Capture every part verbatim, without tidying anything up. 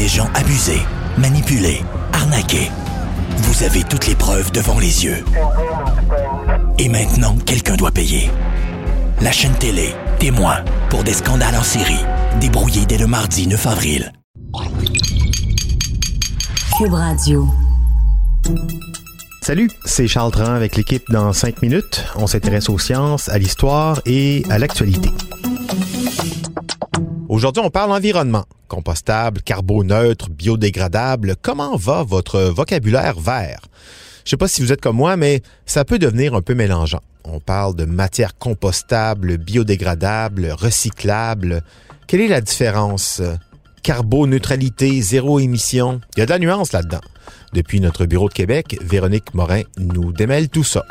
des gens abusés, manipulés, arnaqués. Vous avez toutes les preuves devant les yeux. Et maintenant, quelqu'un doit payer. La chaîne télé, témoin, pour des scandales en série, débrouillés dès le mardi neuf avril. Cube Radio. Salut, c'est Charles Dran avec l'équipe dans cinq minutes. On s'intéresse aux sciences, à l'histoire et à l'actualité. Aujourd'hui, on parle environnement. Compostable, carboneutre, biodégradable. Comment va votre vocabulaire vert? Je sais pas si vous êtes comme moi, mais ça peut devenir un peu mélangeant. On parle de matière compostable, biodégradable, recyclable. Quelle est la différence? Carboneutralité, zéro émission. Il y a de la nuance là-dedans. Depuis notre bureau de Québec, Véronique Morin nous démêle tout ça.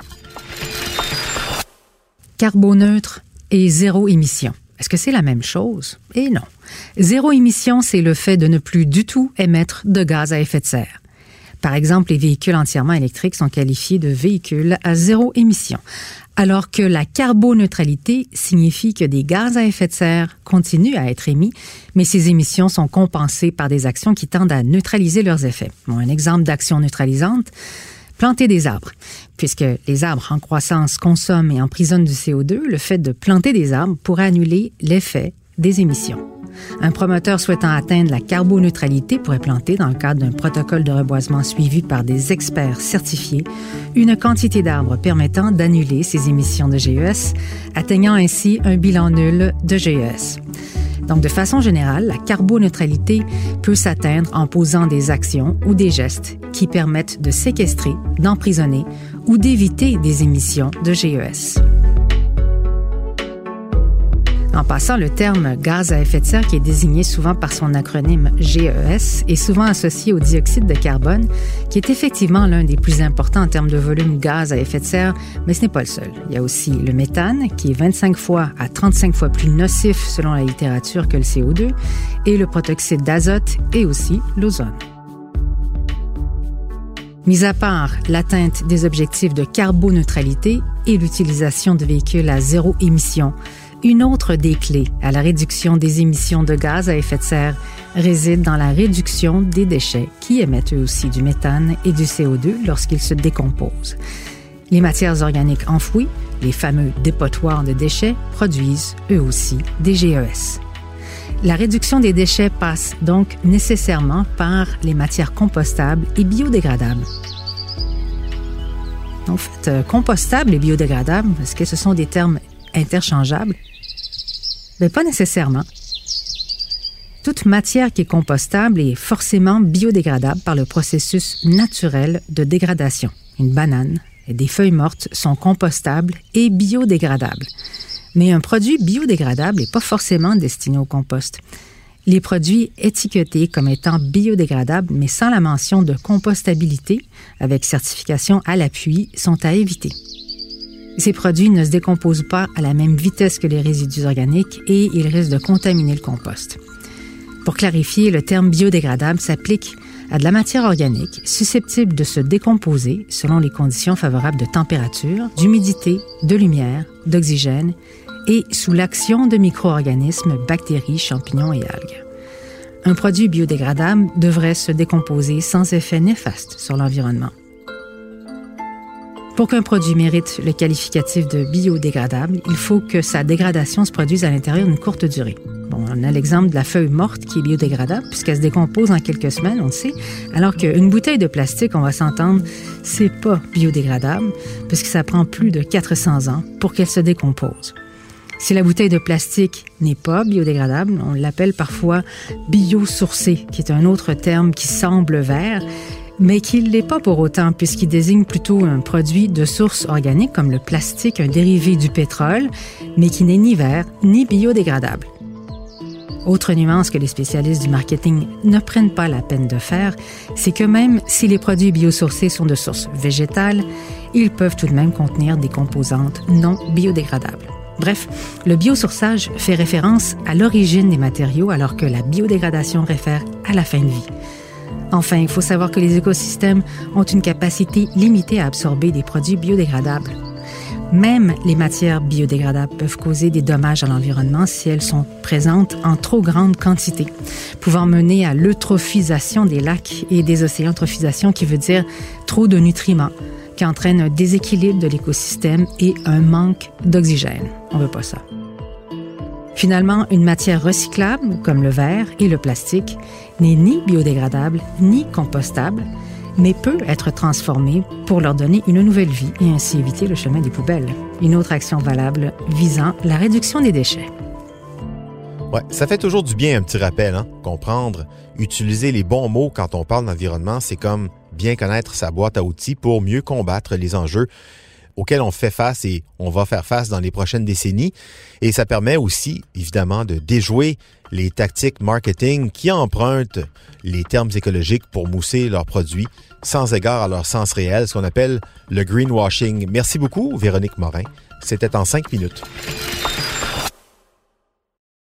Carboneutre et zéro émission. Est-ce que c'est la même chose? Eh non. Zéro émission, c'est le fait de ne plus du tout émettre de gaz à effet de serre. Par exemple, les véhicules entièrement électriques sont qualifiés de véhicules à zéro émission, alors que la carboneutralité signifie que des gaz à effet de serre continuent à être émis, mais ces émissions sont compensées par des actions qui tendent à neutraliser leurs effets. Bon, un exemple d'action neutralisante, planter des arbres. Puisque les arbres en croissance consomment et emprisonnent du C O deux, le fait de planter des arbres pourrait annuler l'effet des émissions. Un promoteur souhaitant atteindre la carboneutralité pourrait planter, dans le cadre d'un protocole de reboisement suivi par des experts certifiés, une quantité d'arbres permettant d'annuler ces émissions de G E S, atteignant ainsi un bilan nul de G E S. Donc, de façon générale, la carboneutralité peut s'atteindre en posant des actions ou des gestes qui permettent de séquestrer, d'emprisonner ou d'éviter des émissions de G E S. En passant, le terme gaz à effet de serre, qui est désigné souvent par son acronyme G E S, est souvent associé au dioxyde de carbone, qui est effectivement l'un des plus importants en termes de volume gaz à effet de serre, mais ce n'est pas le seul. Il y a aussi le méthane, qui est vingt-cinq fois à trente-cinq fois plus nocif selon la littérature que le C O deux, et le protoxyde d'azote et aussi l'ozone. Mis à part l'atteinte des objectifs de carboneutralité et l'utilisation de véhicules à zéro émission, une autre des clés à la réduction des émissions de gaz à effet de serre réside dans la réduction des déchets qui émettent eux aussi du méthane et du C O deux lorsqu'ils se décomposent. Les matières organiques enfouies, les fameux dépotoirs de déchets, produisent eux aussi des G E S. La réduction des déchets passe donc nécessairement par les matières compostables et biodégradables. En fait, compostable et biodégradable, est-ce que ce sont des termes interchangeables? Mais pas nécessairement. Toute matière qui est compostable est forcément biodégradable par le processus naturel de dégradation. Une banane et des feuilles mortes sont compostables et biodégradables. Mais un produit biodégradable n'est pas forcément destiné au compost. Les produits étiquetés comme étant biodégradables, mais sans la mention de compostabilité, avec certification à l'appui, sont à éviter. Ces produits ne se décomposent pas à la même vitesse que les résidus organiques et ils risquent de contaminer le compost. Pour clarifier, le terme biodégradable s'applique à de la matière organique susceptible de se décomposer selon les conditions favorables de température, d'humidité, de lumière, d'oxygène et sous l'action de micro-organismes, bactéries, champignons et algues. Un produit biodégradable devrait se décomposer sans effet néfaste sur l'environnement. Pour qu'un produit mérite le qualificatif de biodégradable, il faut que sa dégradation se produise à l'intérieur d'une courte durée. Bon, on a l'exemple de la feuille morte qui est biodégradable puisqu'elle se décompose en quelques semaines, on le sait, alors qu'une bouteille de plastique, on va s'entendre, c'est pas biodégradable puisque ça prend plus de quatre cents ans pour qu'elle se décompose. Si la bouteille de plastique n'est pas biodégradable, on l'appelle parfois biosourcée, qui est un autre terme qui semble vert, mais qui ne l'est pas pour autant, puisqu'il désigne plutôt un produit de source organique comme le plastique, un dérivé du pétrole, mais qui n'est ni vert ni biodégradable. Autre nuance que les spécialistes du marketing ne prennent pas la peine de faire, c'est que même si les produits biosourcés sont de source végétale, ils peuvent tout de même contenir des composantes non biodégradables. Bref, le biosourçage fait référence à l'origine des matériaux alors que la biodégradation réfère à la fin de vie. Enfin, il faut savoir que les écosystèmes ont une capacité limitée à absorber des produits biodégradables. Même les matières biodégradables peuvent causer des dommages à l'environnement si elles sont présentes en trop grande quantité, pouvant mener à l'eutrophisation des lacs et des océans. Eutrophisation qui veut dire trop de nutriments, qui entraîne un déséquilibre de l'écosystème et un manque d'oxygène. On veut pas ça. Finalement, une matière recyclable, comme le verre et le plastique, n'est ni biodégradable ni compostable, mais peut être transformée pour leur donner une nouvelle vie et ainsi éviter le chemin des poubelles. Une autre action valable visant la réduction des déchets. Ouais, ça fait toujours du bien un petit rappel, hein? Comprendre, utiliser les bons mots quand on parle d'environnement, c'est comme bien connaître sa boîte à outils pour mieux combattre les enjeux auxquels on fait face et on va faire face dans les prochaines décennies. Et ça permet aussi, évidemment, de déjouer les tactiques marketing qui empruntent les termes écologiques pour mousser leurs produits sans égard à leur sens réel, ce qu'on appelle le greenwashing. Merci beaucoup, Véronique Morin. C'était en cinq minutes.